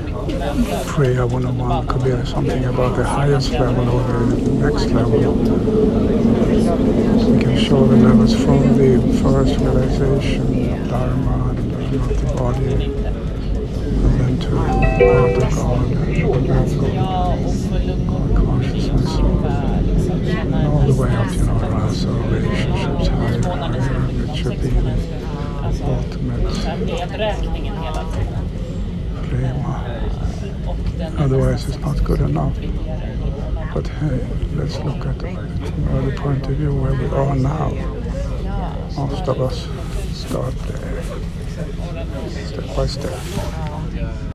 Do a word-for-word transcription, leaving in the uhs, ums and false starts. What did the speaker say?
Prayer one oh one could be something about the highest level or the next level. We can show the levels from the first realization of Dharma and Dharma of the body, and then to part of God and level of consciousness, and all the way up, you know, rasa relationships higher and higher, which should be the ultimate prema. Otherwise it's not good enough. But hey, let's look at it from another point of view where we are now. Most of us start there, step by step.